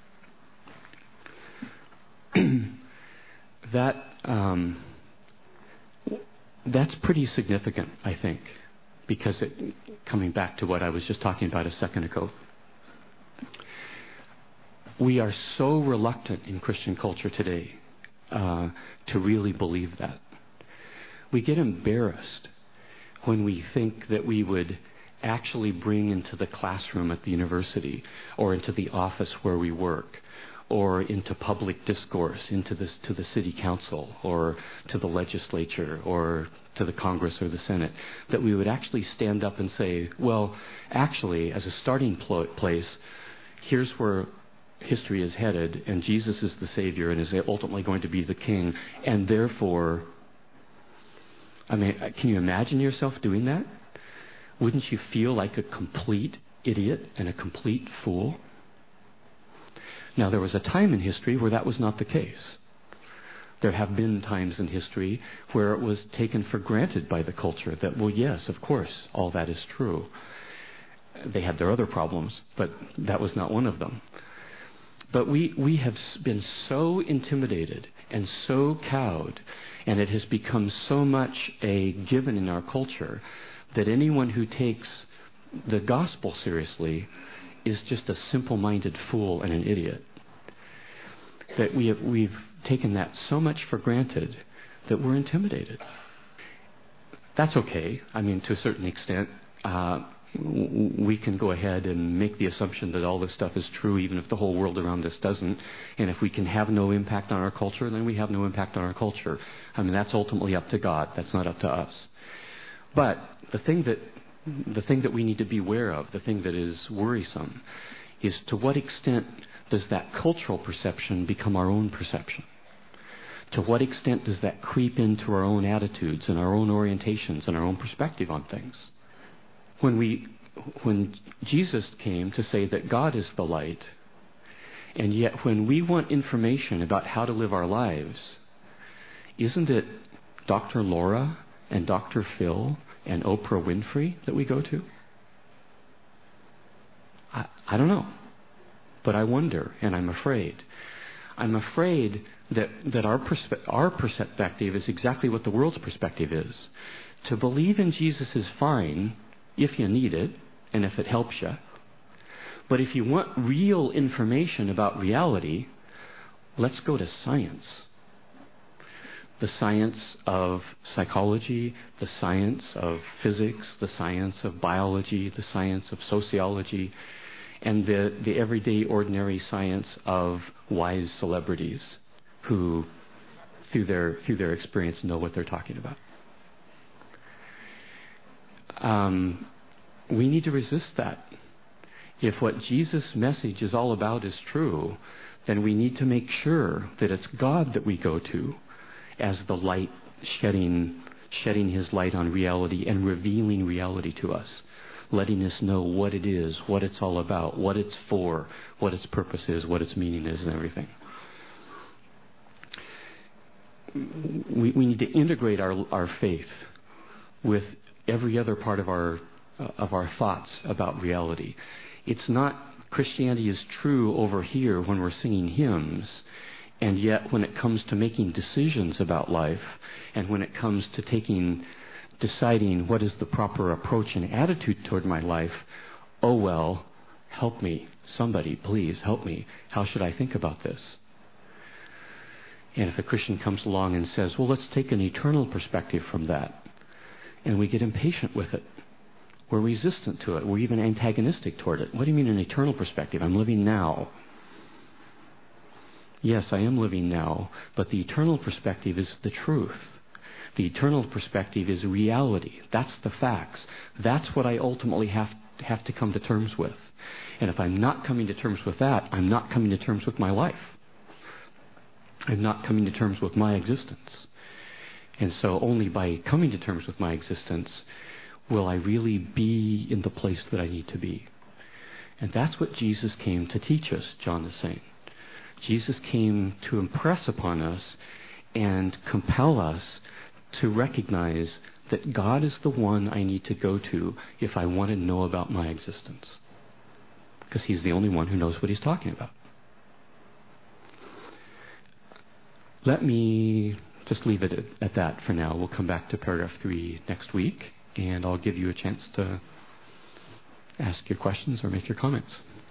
that um, that's pretty significant, I think, because it, coming back to what I was just talking about a second ago, we are so reluctant in Christian culture today uh, to really believe that. We get embarrassed when we think that we would actually bring into the classroom at the university or into the office where we work or into public discourse, into this, to the city council or to the legislature or to the Congress or the Senate, that we would actually stand up and say, well, actually, as a starting pl- place, here's where history is headed, and Jesus is the Savior and is ultimately going to be the King, and therefore, I mean, can you imagine yourself doing that? Wouldn't you feel like a complete idiot and a complete fool? Now, there was a time in history where that was not the case. There have been times in history where it was taken for granted by the culture that, well, yes, of course, all that is true. They had their other problems, but that was not one of them. But we, we have been so intimidated and so cowed, and it has become so much a given in our culture that anyone who takes the gospel seriously is just a simple-minded fool and an idiot. That we have, we've taken that so much for granted that we're intimidated. That's okay. I mean, to a certain extent, uh, we can go ahead and make the assumption that all this stuff is true even if the whole world around us doesn't. And if we can have no impact on our culture, then we have no impact on our culture. I mean, that's ultimately up to God. That's not up to us. But the thing that the thing that we need to be aware of, the thing that is worrisome, is to what extent does that cultural perception become our own perception? To what extent does that creep into our own attitudes and our own orientations and our own perspective on things? When we, when Jesus came to say that God is the light, and yet when we want information about how to live our lives, isn't it Doctor Laura and Doctor Phil and Oprah Winfrey that we go to? I, I don't know, but I wonder, and I'm afraid. I'm afraid that, that our, perspe- our perspective is exactly what the world's perspective is. To believe in Jesus is fine if you need it and if it helps you. But if you want real information about reality, let's go to science. The science of psychology, the science of physics, the science of biology, the science of sociology, and the, the everyday ordinary science of wise celebrities who, through their, through their experience, know what they're talking about. Um, we need to resist that. If what Jesus' message is all about is true, then we need to make sure that it's God that we go to as the light shedding, shedding his light on reality and revealing reality to us, letting us know what it is, what it's all about, what it's for, what its purpose is, what its meaning is, and everything. We, we need to integrate our, our faith with every other part of our uh, of our thoughts about reality. It's not Christianity is true over here when we're singing hymns, and yet when it comes to making decisions about life, and when it comes to taking, deciding what is the proper approach and attitude toward my life, oh well, help me, somebody, please help me. How should I think about this? And if a Christian comes along and says, well, let's take an eternal perspective from that, and we get impatient with it. We're resistant to it. We're even antagonistic toward it. What do you mean an eternal perspective? I'm living now. yes, I am living now, but the eternal perspective is the truth. The eternal perspective is reality. That's the facts. That's what I ultimately have, have to come to terms with. And if I'm not coming to terms with that, I'm not coming to terms with my life. I'm not coming to terms with my existence. And so only by coming to terms with my existence will I really be in the place that I need to be. And that's what Jesus came to teach us, John is saying. Jesus came to impress upon us and compel us to recognize that God is the one I need to go to if I want to know about my existence. Because he's the only one who knows what he's talking about. Let me just leave it at, at that for now. We'll come back to paragraph three next week, and I'll give you a chance to ask your questions or make your comments.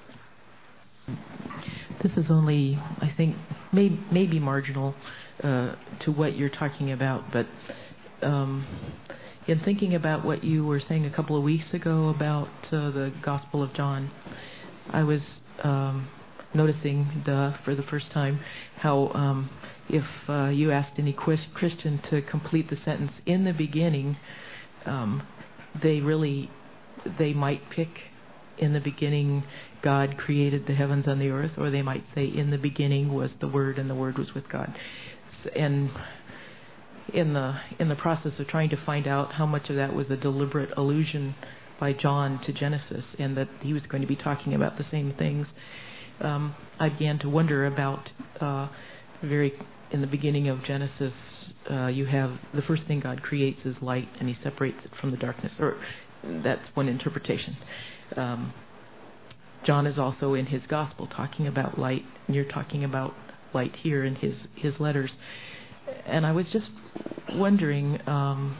This is only, I think, may, maybe marginal uh, to what you're talking about, but um, in thinking about what you were saying a couple of weeks ago about uh, the Gospel of John, I was um, noticing the, for the first time how um, if uh, you asked any Christian to complete the sentence, in the beginning, um, they really, they might pick, in the beginning God created the heavens and the earth, or they might say in the beginning was the Word and the Word was with God. And in the in the process of trying to find out how much of that was a deliberate allusion by John to Genesis and that he was going to be talking about the same things, um, I began to wonder about uh, very in the beginning of Genesis, uh, you have the first thing God creates is light, and he separates it from the darkness. Or that's one interpretation. Um, John is also in his gospel talking about light, and you're talking about light here in his, his letters. And I was just wondering, um,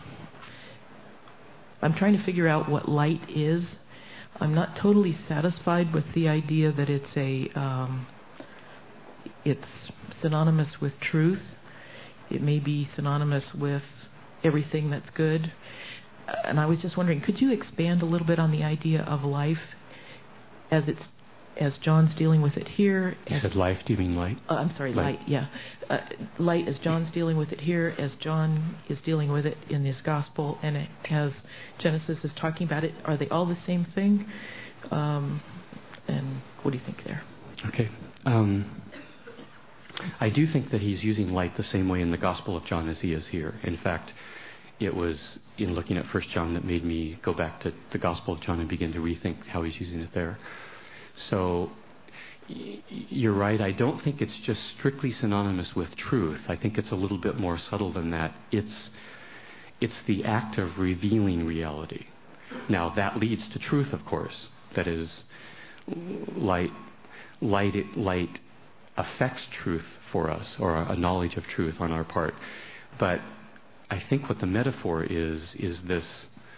I'm trying to figure out what light is. I'm not totally satisfied with the idea that it's a um, it's synonymous with truth. It may be synonymous with everything that's good. And I was just wondering, could you expand a little bit on the idea of life as it's as John's dealing with it here? You said life, do you mean light? Uh, I'm sorry, light, light yeah. Uh, light as John's dealing with it here, as John is dealing with it in his gospel, and it, as Genesis is talking about it. Are they all the same thing? Um, and what do you think there? Okay. Um, I do think that he's using light the same way in the Gospel of John as he is here. In fact, it was in looking at First John that made me go back to the Gospel of John and begin to rethink how he's using it there. So y- you're right. I don't think it's just strictly synonymous with truth. I think it's a little bit more subtle than that. It's it's the act of revealing reality. Now, that leads to truth, of course. That is, light, light, light affects truth for us, or a knowledge of truth on our part. But I think what the metaphor is, is this,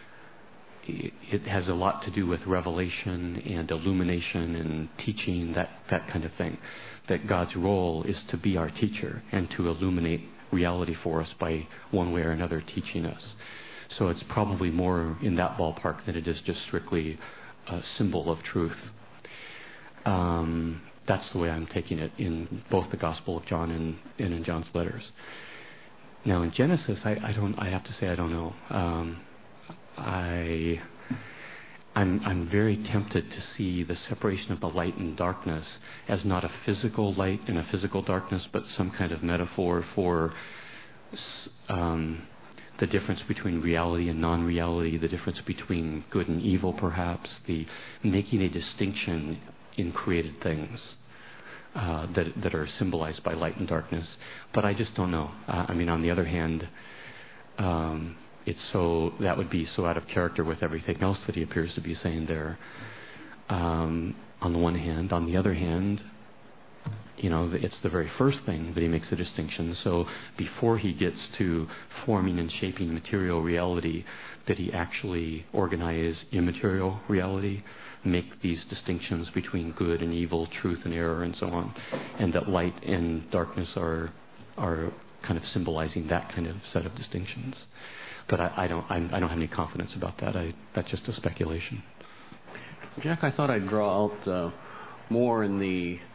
it has a lot to do with revelation and illumination and teaching, that, that kind of thing. That God's role is to be our teacher and to illuminate reality for us by one way or another teaching us. So it's probably more in that ballpark than it is just strictly a symbol of truth. Um, that's the way I'm taking it in both the Gospel of John and, and in John's letters. Now in Genesis, I, I don't. I have to say I don't know. Um, I, I'm, I'm very tempted to see the separation of the light and darkness as not a physical light and a physical darkness, but some kind of metaphor for um, the difference between reality and non-reality, the difference between good and evil, perhaps, the making a distinction in created things uh, that that are symbolized by light and darkness. But I just don't know. Uh, I mean, on the other hand, um, it's so that would be so out of character with everything else that he appears to be saying there. Um, on the one hand, on the other hand, you know, it's the very first thing that he makes a distinction. So before he gets to forming and shaping material reality, that he actually organize immaterial reality, make these distinctions between good and evil, truth and error, and so on, and that light and darkness are are kind of symbolizing that kind of set of distinctions. But I, I don't I'm, I don't have any confidence about that. I, that's just a speculation. Jack, I thought I'd draw out uh, more in the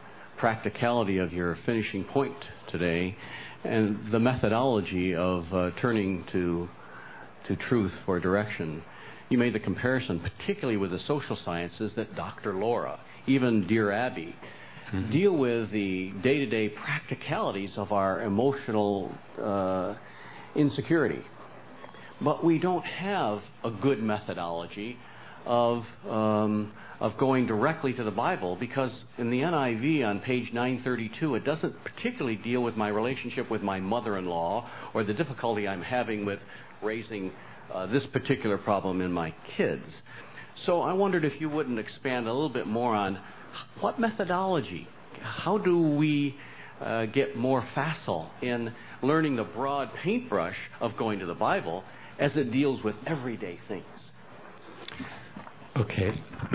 practicality of your finishing point today and the methodology of uh, turning to to truth for direction. You made the comparison, particularly with the social sciences, that Doctor Laura, even Dear Abby, mm-hmm. deal with the day-to-day practicalities of our emotional uh, insecurity. But we don't have a good methodology of um, of going directly to the Bible, because in the N I V on page nine thirty-two, it doesn't particularly deal with my relationship with my mother-in-law or the difficulty I'm having with raising uh, this particular problem in my kids. So I wondered if you wouldn't expand a little bit more on what methodology, how do we uh, get more facile in learning the broad paintbrush of going to the Bible as it deals with everyday things. Okay.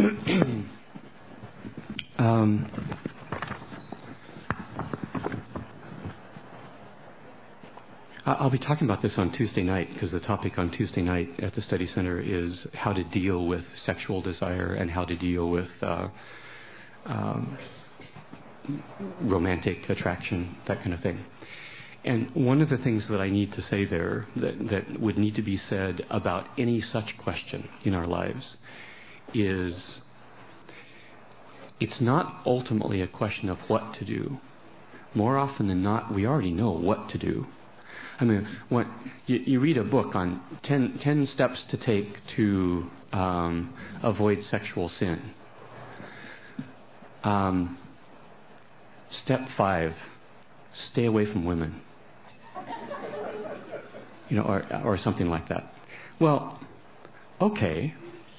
um, I'll be talking about this on Tuesday night, because the topic on Tuesday night at the Study Center is how to deal with sexual desire and how to deal with uh, um, romantic attraction, that kind of thing. And one of the things that I need to say there that, that would need to be said about any such question in our lives is it's not ultimately a question of what to do. More often than not, we already know what to do. I mean, when you, you read a book on ten, ten steps to take to um, avoid sexual sin. Um, step five, stay away from women. You know, or, or something like that. Well, okay.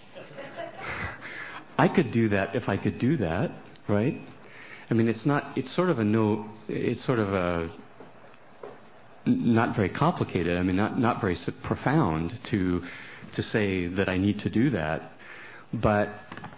I could do that if I could do that, right? I mean, it's not, it's sort of a no, it's sort of a, not very complicated. I mean, not, not very profound to, to say that I need to do that. But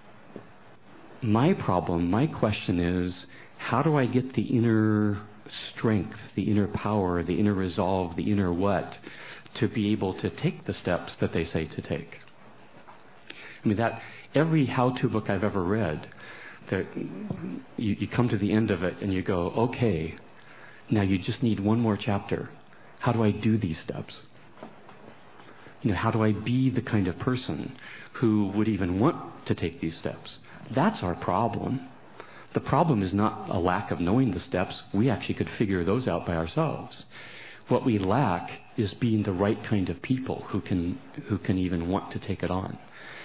my problem, my question is, how do I get the inner strength, the inner power, the inner resolve, the inner what, to be able to take the steps that they say to take? I mean, that every how-to book I've ever read, that you, you come to the end of it and you go, okay, now you just need one more chapter. How do I do these steps? You know, how do I be the kind of person who would even want to take these steps? That's our problem. The problem is not a lack of knowing the steps. We actually could figure those out by ourselves. What we lack is being the right kind of people who can who can even want to take it on.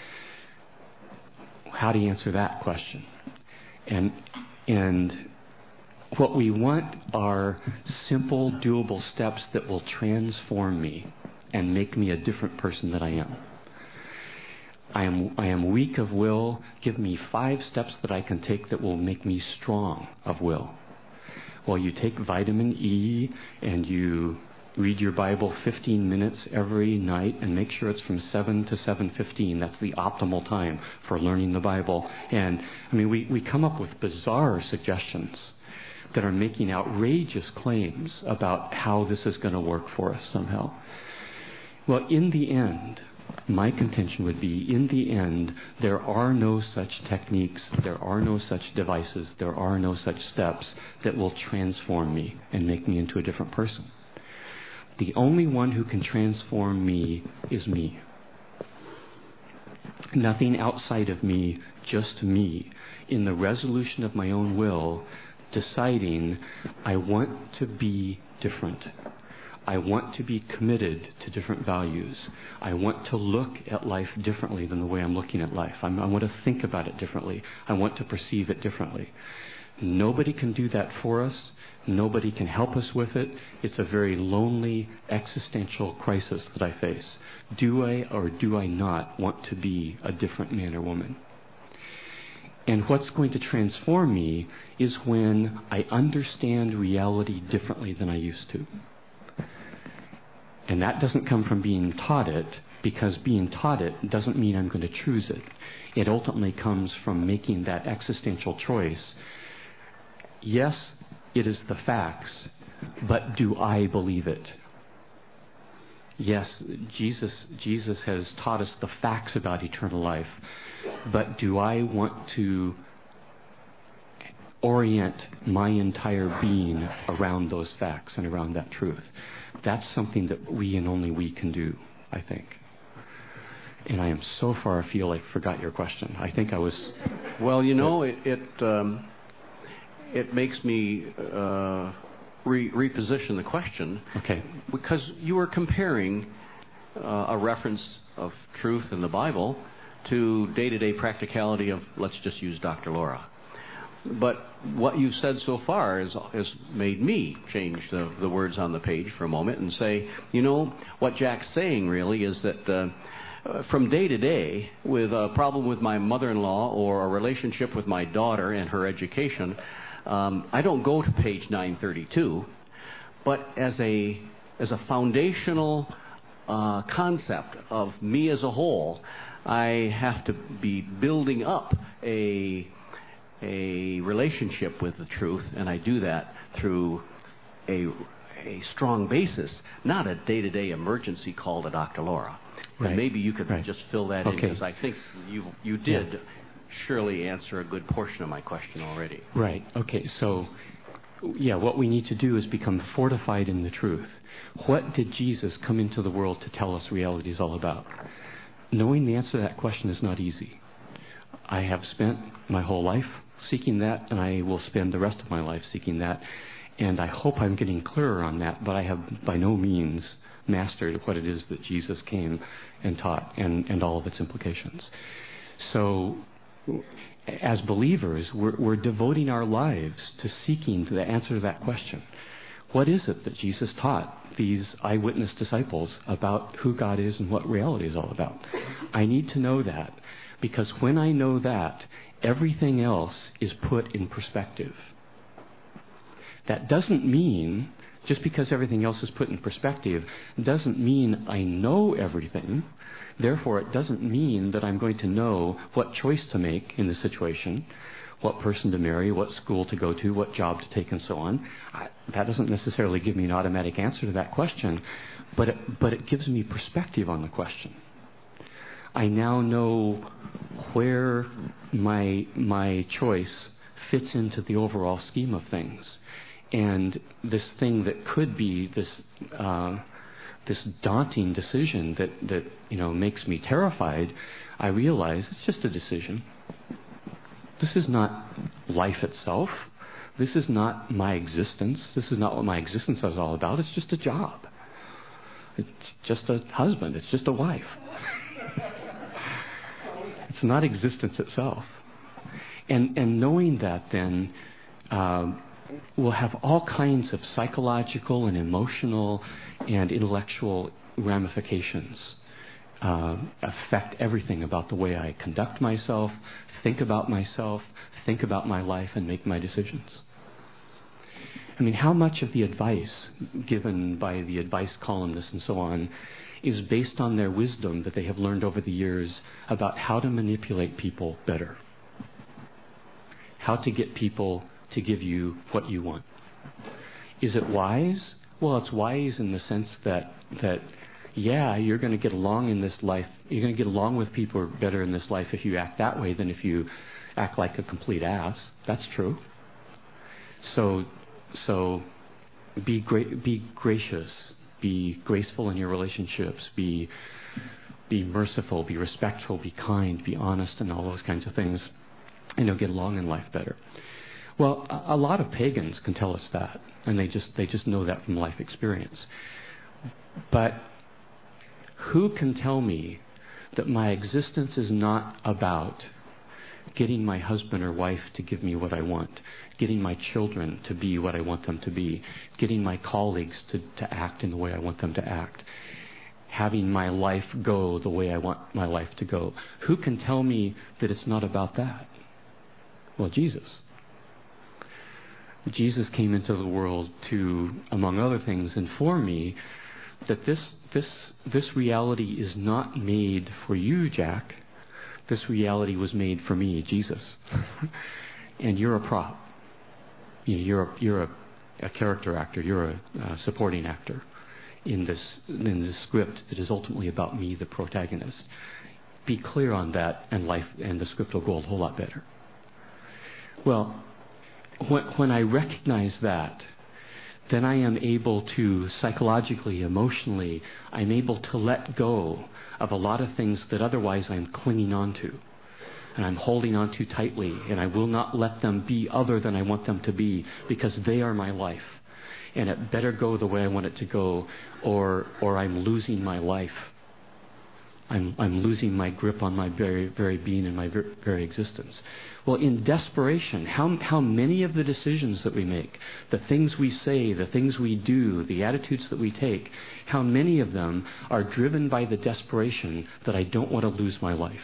How do you answer that question? And and what we want are simple, doable steps that will transform me and make me a different person than I am. I am I am weak of will. Give me five steps that I can take that will make me strong of will. Well, you take vitamin E and you read your Bible fifteen minutes every night and make sure it's from seven to seven fifteen. That's the optimal time for learning the Bible. And, I mean, we, we come up with bizarre suggestions that are making outrageous claims about how this is going to work for us somehow. Well, in the end, my contention would be, in the end, there are no such techniques, there are no such devices, there are no such steps that will transform me and make me into a different person. The only one who can transform me is me. Nothing outside of me, just me, in the resolution of my own will, deciding I want to be different. I want to be committed to different values. I want to look at life differently than the way I'm looking at life. I'm, I want to think about it differently. I want to perceive it differently. Nobody can do that for us. Nobody can help us with it. It's a very lonely existential crisis that I face. Do I or do I not want to be a different man or woman? And what's going to transform me is when I understand reality differently than I used to. And that doesn't come from being taught it, because being taught it doesn't mean I'm going to choose it. It ultimately comes from making that existential choice. Yes, it is the facts, but do I believe it? Yes, Jesus, Jesus has taught us the facts about eternal life, but do I want to orient my entire being around those facts and around that truth. That's something that we and only we can do, I think. And I am so far afield I forgot your question. I think I was... Well, you know, it it, um, it makes me uh, re- reposition the question. Okay. Because you were comparing uh, a reference of truth in the Bible to day-to-day practicality of, let's just use Doctor Laura. But what you've said so far has, has made me change the, the words on the page for a moment and say, you know, what Jack's saying really is that uh, from day to day, with a problem with my mother-in-law or a relationship with my daughter and her education, um, I don't go to page nine thirty-two, but as a as a foundational uh, concept of me as a whole, I have to be building up a a relationship with the truth, and I do that through a a strong basis, not a day-to-day emergency call to Doctor Laura. Right. And maybe you could right. just fill that okay. in, because I think you you did yeah. surely answer a good portion of my question already. Right. Okay. So, yeah, what we need to do is become fortified in the truth. What did Jesus come into the world to tell us reality is all about? Knowing the answer to that question is not easy. I have spent my whole life seeking that, and I will spend the rest of my life seeking that. And I hope I'm getting clearer on that, but I have by no means mastered what it is that Jesus came and taught and, and all of its implications. So, as believers, we're, we're devoting our lives to seeking the answer to that question. What is it that Jesus taught these eyewitness disciples about who God is and what reality is all about? I need to know that, because when I know that, everything else is put in perspective. That doesn't mean, just because everything else is put in perspective, doesn't mean I know everything. Therefore, it doesn't mean that I'm going to know what choice to make in the situation, what person to marry, what school to go to, what job to take, and so on. I, that doesn't necessarily give me an automatic answer to that question, but it, but it gives me perspective on the question. I now know where my my choice fits into the overall scheme of things. And this thing that could be this uh, this daunting decision that, that you know makes me terrified, I realize it's just a decision. This is not life itself. This is not my existence. This is not what my existence is all about. It's just a job. It's just a husband. It's just a wife. It's not existence itself. And and knowing that, then uh, will have all kinds of psychological and emotional and intellectual ramifications. Uh, affect everything about the way I conduct myself, think about myself, think about my life, and make my decisions. I mean, how much of the advice given by the advice columnists and so on is based on their wisdom that they have learned over the years about how to manipulate people better, how to get people to give you what you want? Is it wise? Well, it's wise in the sense that that yeah, you're going to get along in this life. You're going to get along with people better in this life if you act that way than if you act like a complete ass. That's true. So, so be great, be gracious, be graceful in your relationships, be be merciful, be respectful, be kind, be honest, and all those kinds of things, and you'll get along in life better. Well, a, a lot of pagans can tell us that, and they just they just know that from life experience. But who can tell me that my existence is not about getting my husband or wife to give me what I want, getting my children to be what I want them to be, getting my colleagues to, to act in the way I want them to act, having my life go the way I want my life to go? Who can tell me that it's not about that? Well, Jesus. Jesus came into the world to, among other things, inform me that this this this reality is not made for you, Jack. This reality was made for me, Jesus. And you're a prop. You know, you're a, you're a, a character actor. You're a uh, supporting actor in this in this script that is ultimately about me, the protagonist. Be clear on that, and life and the script will go a whole lot better. Well, when, when I recognize that, then I am able to psychologically, emotionally, I'm able to let go of a lot of things that otherwise I'm clinging on to. And I'm holding on too tightly, and I will not let them be other than I want them to be, because they are my life. And it better go the way I want it to go, or or I'm losing my life. I'm I'm losing my grip on my very very being and my very, very existence. Well, in desperation, how how many of the decisions that we make, the things we say, the things we do, the attitudes that we take, how many of them are driven by the desperation that I don't want to lose my life?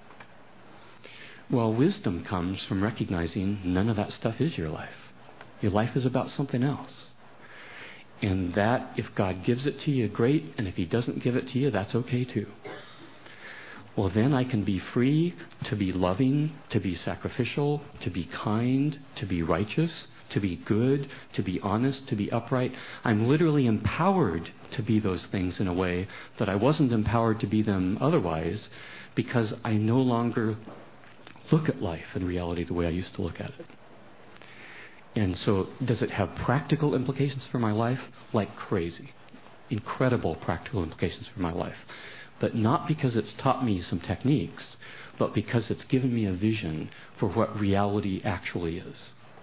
Well, wisdom comes from recognizing none of that stuff is your life. Your life is about something else. And that, if God gives it to you, great. And if He doesn't give it to you, that's okay too. Well, then I can be free to be loving, to be sacrificial, to be kind, to be righteous, to be good, to be honest, to be upright. I'm literally empowered to be those things in a way that I wasn't empowered to be them otherwise, because I no longer look at life and reality the way I used to look at it. And so, does it have practical implications for my life? Like crazy. Incredible practical implications for my life. But not because it's taught me some techniques, but because it's given me a vision for what reality actually is.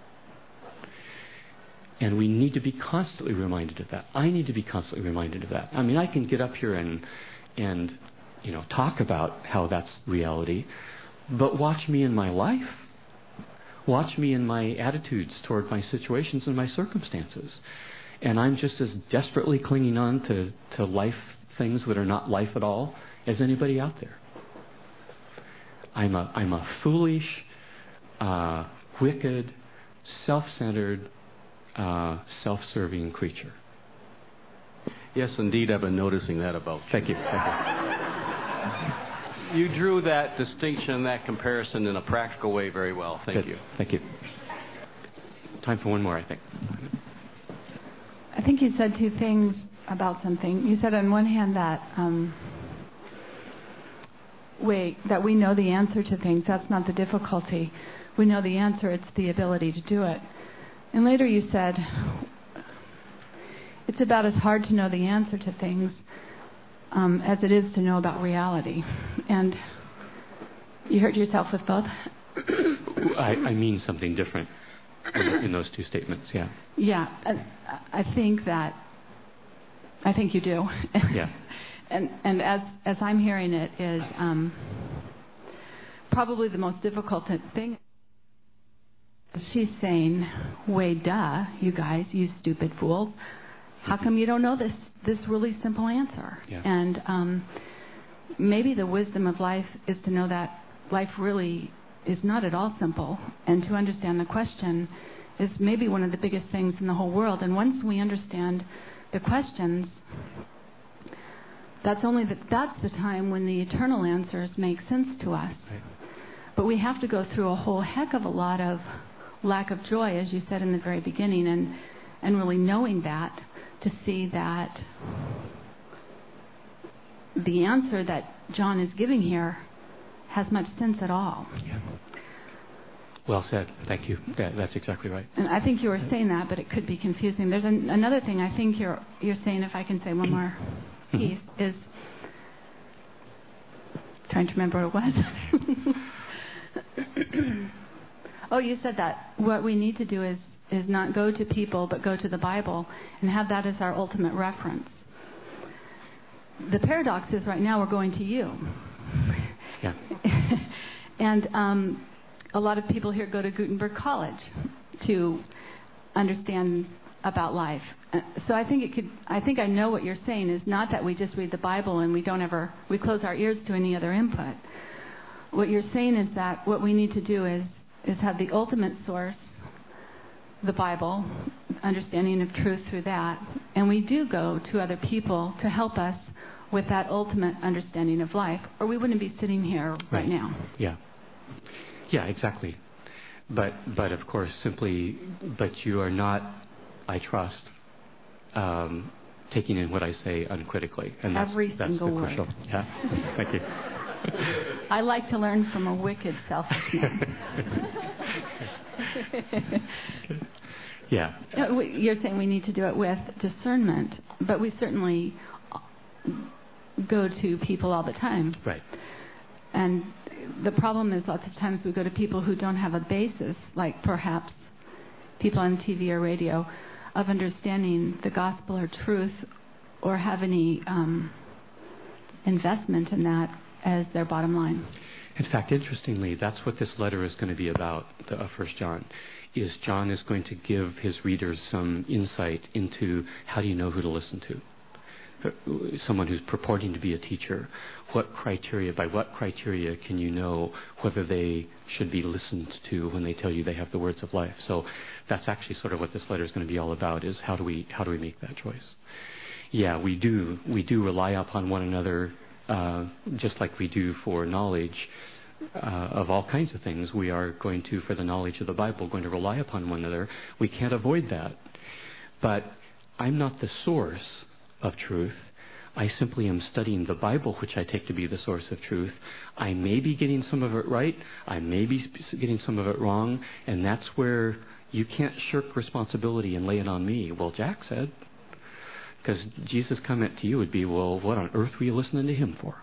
And we need to be constantly reminded of that. I need to be constantly reminded of that. I mean, I can get up here and, and you know, talk about how that's reality, but watch me in my life. Watch me in my attitudes toward my situations and my circumstances. And I'm just as desperately clinging on to, to life things that are not life at all as anybody out there. I'm a, I'm a foolish, uh, wicked, self-centered, uh, self-serving creature. Yes, indeed, I've been noticing that about you. Thank you. Thank you. You drew that distinction, that comparison in a practical way very well. Thank Good. you. Thank you. Time for one more, I think. I think you said two things about something. You said on one hand that um, we, that we know the answer to things. That's not the difficulty. We know the answer. It's the ability to do it. And later you said it's about as hard to know the answer to things Um, as it is to know about reality. And you heard yourself with both? I, I mean something different in, in those two statements, yeah. Yeah, I, I think that, I think you do. Yeah. and and as, as I'm hearing it is um, probably the most difficult thing. She's saying, wait, duh, you guys, you stupid fools. How come you don't know this this really simple answer? Yeah. And um, maybe the wisdom of life is to know that life really is not at all simple, and to understand the question is maybe one of the biggest things in the whole world. And once we understand the questions, that's only the, that's the time when the eternal answers make sense to us. Right. But we have to go through a whole heck of a lot of lack of joy, as you said in the very beginning, and and really knowing that, to see that the answer that John is giving here has much sense at all. Yeah. Well said. Thank you. That, that's exactly right. And I think you were saying that, but it could be confusing. There's an, another thing I think you're you're saying, if I can say one more piece, is trying to remember what it was. Oh, you said that what we need to do is is not go to people, but go to the Bible and have that as our ultimate reference. The paradox is right now we're going to you. Yeah. And um, a lot of people here go to Gutenberg College to understand about life. Uh, so I think it could. I think I know what you're saying is not that we just read the Bible and we don't ever we close our ears to any other input. What you're saying is that what we need to do is is have the ultimate source, the Bible, understanding of truth through that, and we do go to other people to help us with that ultimate understanding of life, or we wouldn't be sitting here right, right now. Yeah. Yeah, exactly. But but of course, simply, but you are not, I trust, um, taking in what I say uncritically, and that's, Every that's single the word. crucial. Yeah. Thank you. I like to learn from a wicked, selfish man. Yeah. Uh, You're saying we need to do it with discernment, but we certainly go to people all the time. Right. And the problem is lots of times we go to people who don't have a basis, like perhaps people on T V or radio, of understanding the gospel or truth, or have any um, investment in that as their bottom line. In fact, interestingly, that's what this letter is going to be about, the uh, First John, is John is going to give his readers some insight into how do you know who to listen to. Uh, someone who's purporting to be a teacher, what criteria, by what criteria can you know whether they should be listened to when they tell you they have the words of life? So that's actually sort of what this letter is going to be all about, is how do we how do we make that choice? Yeah, we do we do rely upon one another, uh, just like we do for knowledge uh, of all kinds of things. We are going to, for the knowledge of the Bible, going to rely upon one another. We can't avoid that. But I'm not the source of truth. I simply am studying the Bible, which I take to be the source of truth. I may be getting some of it right. I may be getting some of it wrong. And that's where you can't shirk responsibility and lay it on me. Well, Jack said. Because Jesus' comment to you would be, well, what on earth were you listening to him for?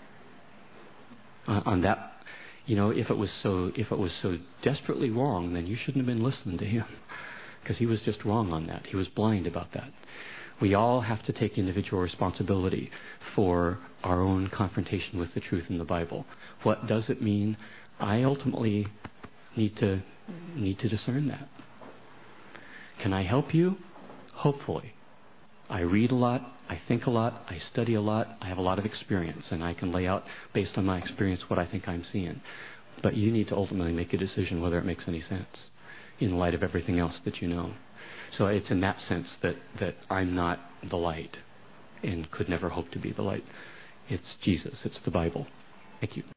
Uh, on that, you know, if it was so if it was so desperately wrong, then you shouldn't have been listening to him. Because he was just wrong on that. He was blind about that. We all have to take individual responsibility for our own confrontation with the truth in the Bible. What does it mean? I ultimately need to need to discern that. Can I help you? Hopefully. I read a lot, I think a lot, I study a lot, I have a lot of experience, and I can lay out, based on my experience, what I think I'm seeing. But you need to ultimately make a decision whether it makes any sense in light of everything else that you know. So it's in that sense that, that I'm not the light and could never hope to be the light. It's Jesus. It's the Bible. Thank you.